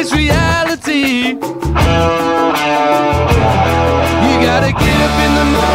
face reality. You gotta get up in the morning.